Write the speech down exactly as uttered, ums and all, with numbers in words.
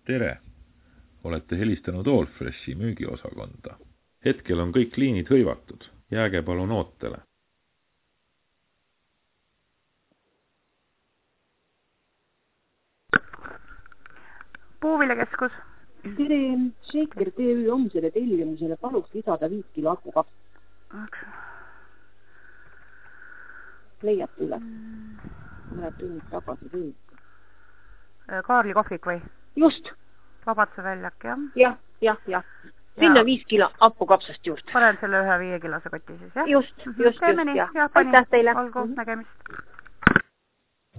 Tere! Olete helistanud Allfreshi müügiosakonda. Hetkel on kõik liinid hõivatud. Jääge palun ootele. Puuviljakeskus. Tere, Shaker T V homsele tellimusele paluks lisada viis kilo akukaps. Leiate üle. Mõned tunnid tagasi teenist. Kaarli kohvik või? Just. Vabaduse väljak, jah? Jah, jah, jah. Sinna viis kilo apukapsast juurde. Panen selle ühe viie kilose koti siis, jah? Just, just, just, jah. Aitäh teile. Olgu, nägemist.